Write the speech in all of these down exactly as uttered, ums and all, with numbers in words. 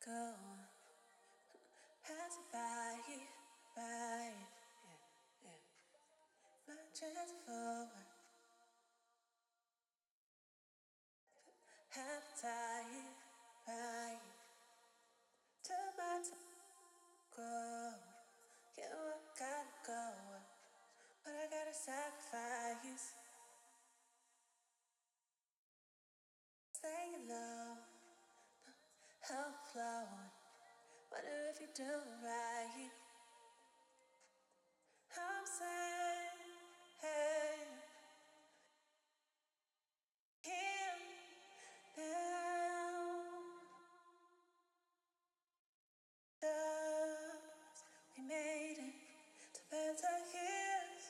go, pass it by, by, yeah, yeah. My chance forward, appetite, right, to my time, go, yeah, I gotta go, but I gotta sacrifice, staying low, help flowing, wonder if you do it right, I'm saying, hey, here, now. Cause we made it to better years.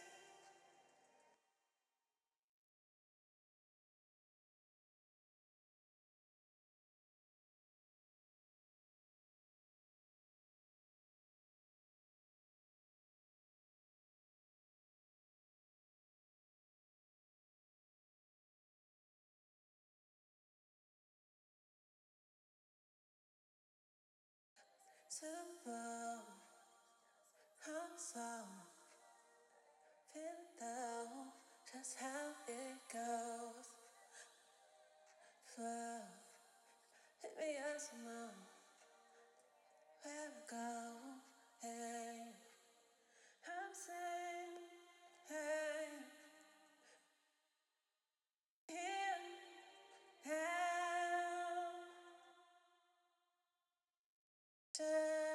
Simple, I'm so feeling though just how it goes. Flow, hit me up some more. Where we go, hey, I'm saying, hey, here, now,